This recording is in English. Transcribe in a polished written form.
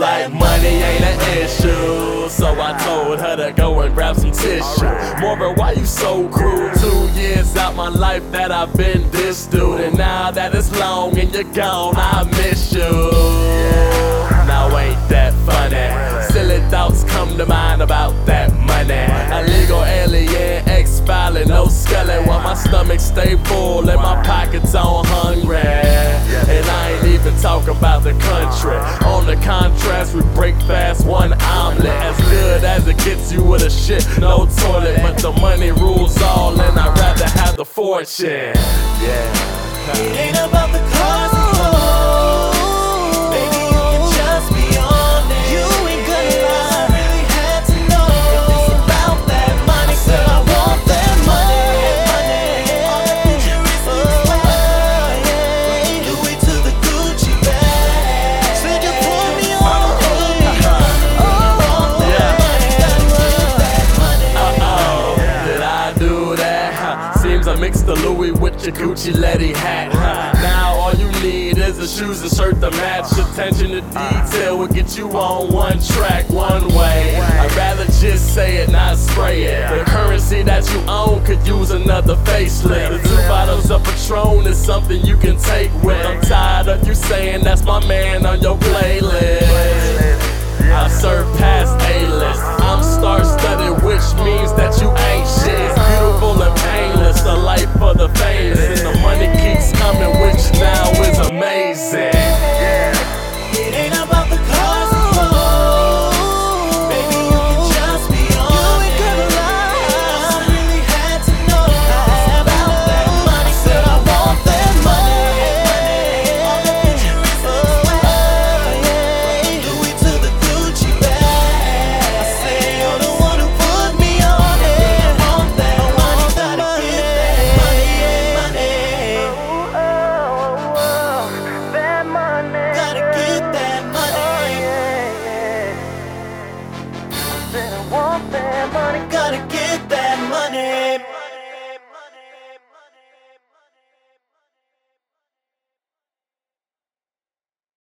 like money ain't an issue. So I told her to go and grab some tissue. Moreover, why you so cruel? 2 years out my life that I've been this dude, and now that it's long and you're gone, I miss you. Now ain't that funny? Silly thoughts come to mind about that money. Illegal alien, ex-filing, no scully, while my stomach stay full and my pockets on hungry. And I ain't even talk about the country. On the contrast, we break fast, one omelet. As good as it gets you with a shit, no toilet. But the money rules all, and I'd rather have the fortune. Yeah. It ain't about the cars and clothes. Baby, you can just be honest. You ain't gonna lie. I really had to know if it's about that money. Said I want that money. All that futuristic swag. Louis to the Gucci bag. Said you put me on. Did I do that? Seems I mixed the Louis with your Gucci Letty hat. Now all you need is the shoes and shirt to match. Attention to detail will get you on one track, one way. I'd rather just say it, not spray it. The currency that you own could use another facelift. The 2 bottles of Patron is something you can take with. I'm tired of you saying that's my man on your playlist. I surpassed A-list. I'm star-studded, which means that you ain't shit. It's beautiful and painless, the life for the famous, and the money keeps coming, which now is amazing. It ain't about the cars and clothes. Baby, you can just be honest. You ain't gonna lie. I really had to know it's about that money. Said I want that money. All that futuristic swag. Louis to the Gucci bag. I say you're the one who put me on it. I want that money. Gotta get that money. That money. Gotta get that money. Said I want that money. Gotta get